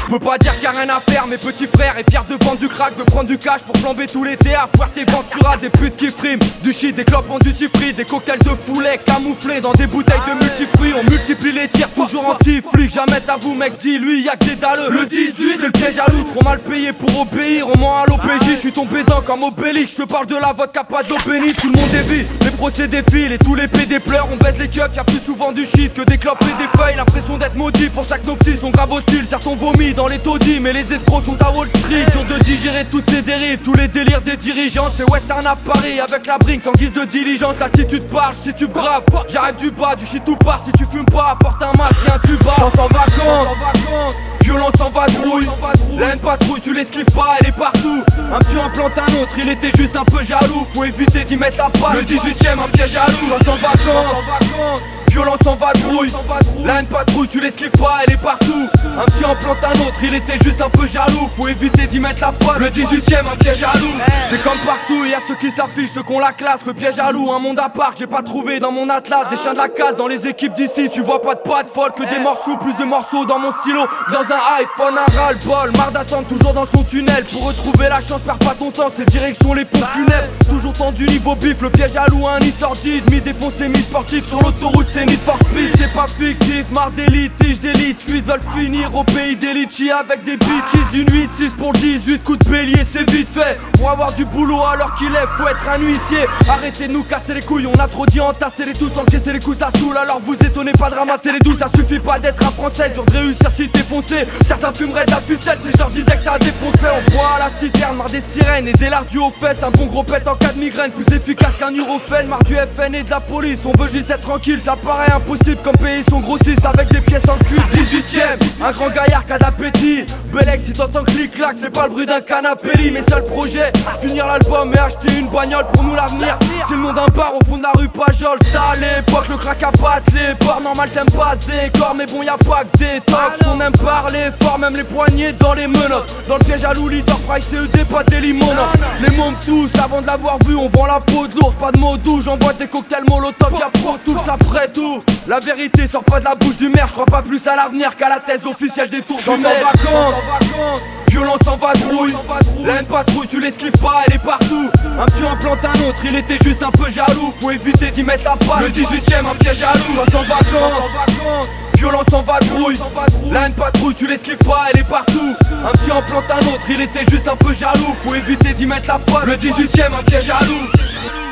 Je veux pas dire qu'il y a rien à faire, mes petits frères est fier de vendre du crack, veut prendre du cash pour flamber tous les théâtres. Fuerteventura, des putes qui friment, du shit, des clopes en duty free, des cocktails de foulet camouflés dans des bouteilles de multifruits. On multiplie les tirs, toujours anti-flic, jamais t'avoue mec, dis lui y'a que des dalleux. Le 18 c'est le piège à loup, trop mal payé pour obéir, on ment à l'OPJ, je suis tombé dans comme Obélix. Je te parle de la vodka, pas d'eau bénite, tout le monde est vide, les procès défilent et tous les PD pleurent. On baisse les keufs, y'a plus souvent du shit que des clopes et des feuilles. L'impression d'être maudit, pour ça que nos petits sont grave hostiles. Certains vomi dans les taudis, mais les escrocs sont à Wall Street. Dur de digérer toutes ces dérives, tous les délires des dirigeants. C'est Western à Paris, avec la Brinks en guise de diligence. L'attitude parle, si tu braves, j'arrive du bas, du shit tout part. Si tu fumes pas, apporte un masque et un tuba. Chance en vacances, violence en vadrouille, la haine patrouille, tu l'esquives pas, elle est partout. Un petit en plante un autre, il était juste un peu jaloux. Faut éviter d'y mettre la patte, le 18ème un piège à loup. Chance en vacances, violence en vadrouille, la haine patrouille, tu l'esquives pas, elle est partout. Un petit en plante un autre, il était juste un peu jaloux. Faut éviter d'y mettre la patte, le 18ème un piège à loup. C'est comme partout, y'a ceux qui s'affichent, ceux qu'on la classe. Le piège à loup, un monde à part que j'ai pas trouvé dans mon atlas. Des chiens de la casse dans les équipes d'ici, tu vois pas de pattes folles que des morceaux, plus de morceaux dans mon stylo. Dans un iPhone, un ras-le-bol, marre d'attendre toujours dans son tunnel. Pour retrouver la chance, perds pas ton temps, c'est direction les pompes funèbres. Toujours tendu niveau bif, le piège à loup, un nid sordide. Mi-défoncé, mi-sportif, sur l'autoroute c'est Need for Speed. C'est pas fictif, marre des litiges, d'élite fuite veulent finir au pays des litchis avec des bitches. Une 8-6 pour le 18, coup de bélier, c'est vite fait. Pour avoir du boulot alors qu'il est, faut être un huissier. Arrêtez de nous casser les couilles, on a trop dit entasser les tous, encaisser les coups ça saoule. Alors vous étonnez pas de ramasser les douces, ça suffit pas d'être un français, dur de réussir si t'es foncé. Certains fumeraient de la ficelle, ces gens disaient que ça a défoncé. On boit à la citerne, marre des sirènes et des lardus aux fesses. Un bon gros pète en cas de migraine, plus efficace qu'un Nurofen. Marre du FN et de la police, on veut juste être tranquille. Ça paraît impossible comme pays sont grossistes avec des pièces en cul. 18ème, un grand gaillard qui a d'appétit. Bellec si t'entends clic-clac, c'est pas le bruit d'un canapé lit. Mes seuls projets, finir l'album et acheter une bagnole pour nous l'avenir. C'est le nom d'un bar au fond de la rue Pajol. Ça à l'époque, le crack à patte, les ports normal t'aimes pas des corps. Mais bon y'a pas que des tox, on aime parler fort, même les poignets dans les menottes. Dans le piège à loup, leader price CED, pas des limonos. Les mômes tous, avant de l'avoir vu, on vend la peau de l'ours. Pas de mots doux, j'envoie des cocktails molotov, y'a pour tout après tout. La vérité sort pas de la bouche du maire, je crois pas plus à l'avenir qu'à la thèse officielle des tours. Chance en vacances, violence en vadrouille, la haine patrouille, tu l'esquives pas, elle est partout. Un petit en plante un autre, il était juste un peu jaloux. Faut éviter d'y mettre la patte, le 18ème un piège à loup. Chance en vacances, violence en vadrouille, la haine patrouille, tu l'esquives pas, elle est partout. Un petit en plante un autre, il était juste un peu jaloux. Faut éviter d'y mettre la patte, le 18ème un piège à loup.